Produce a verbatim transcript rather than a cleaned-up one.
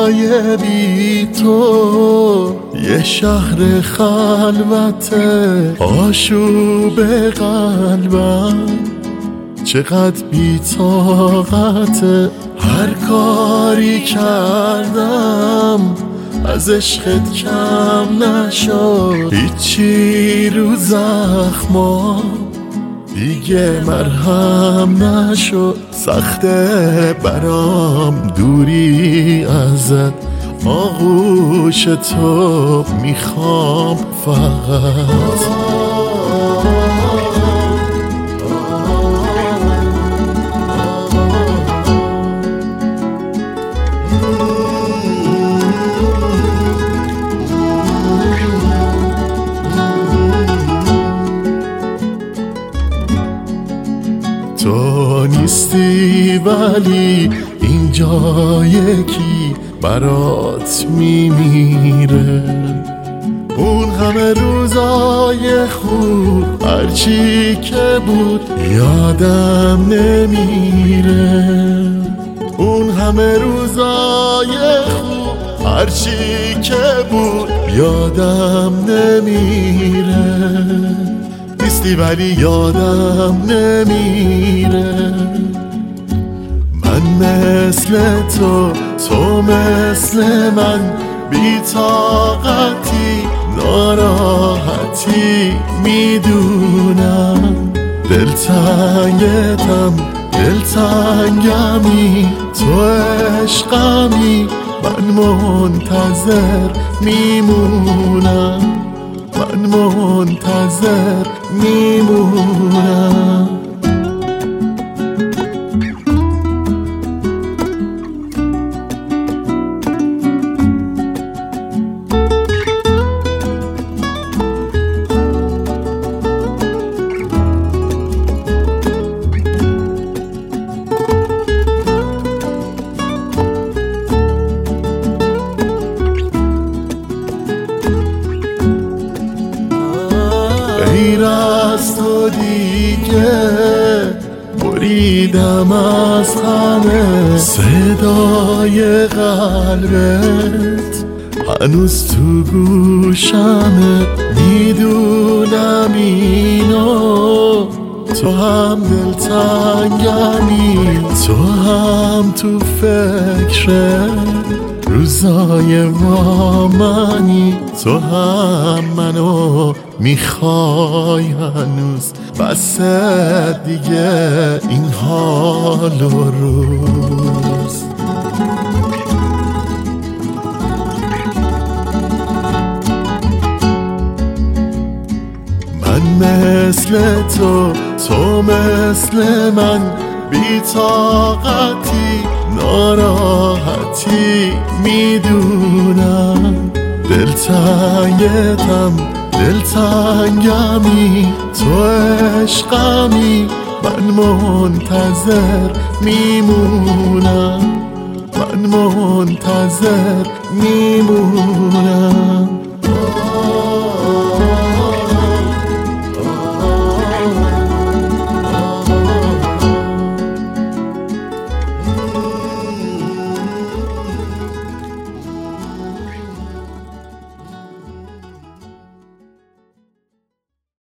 دنیای بی تو یه شهر خلوته، آشوب قلبم چقدر بی طاقته. هر کاری کردم از عشقت کم نشد، هیچی رو زخما دیگه مرهم نشد. سخته برام دوری ازت، آغوش تو میخوام فقط. تو نیستی ولی اینجا یکی برات میمیره، اون همه روزای خوب هرچی که بود یادم نمیره. اون همه روزای خوب هرچی که بود یادم نمیره. نیستی ولی یادم نمیره. من مثل تو، تو مثل من، بی طاقتی ناراحتی میدونم. دلتنگتم دلتنگمی، تو عشقمی، من منتظر میمونم، من منتظر میمونم. غیر از تو دیگه بریدم از همه، صدای قلبت هنوز تو گوشمه. میدونم اینو، تو هم دلتنگمی، تو هم تو فکر روزای ما منی، تو هم منو میخوای هنوز، بس دیگه این حال و روز. من مثل تو، تو مثل من، بی طاقتی ناراحتی میدونم. دلتنگتم دلتنگمی، تو عشقمی، من منتظر میمونم، من منتظر میمونم.